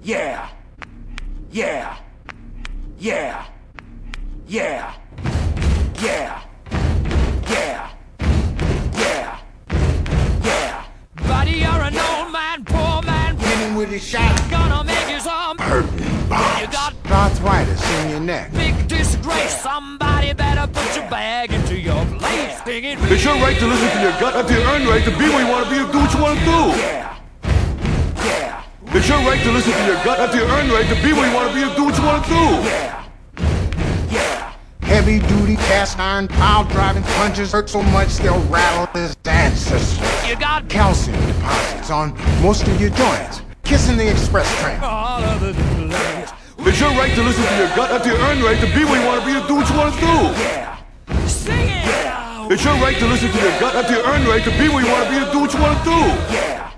Yeah. Yeah. Yeah. Yeah. Yeah. Yeah. Yeah. Yeah. Buddy, you're an old man, poor man. Hit him with his shot. Gonna make you some. Hurting You bombs. got Arthritis in your neck. big disgrace. Somebody better put your bag into your place. Thinking It's your right to listen to your gut. That's your earned right to be where you want to be and do what you want to do. Yeah. Yeah. It's your right to listen to your gut. That's your earned right to be where you want to be and do what you want to do. Yeah. Yeah. Heavy duty cast iron pile driving punches hurt so much they'll rattle his ancestors. you got Calcium deposits on most of your joints. Kissing the express train. all of the things. It's your right to listen to your gut. That's your earned right to be where you want to be and do what you want to do. Yeah. Sing it out. It's your right to listen to your gut. That's your earned right to be where you want to be and do what you want to do. Yeah.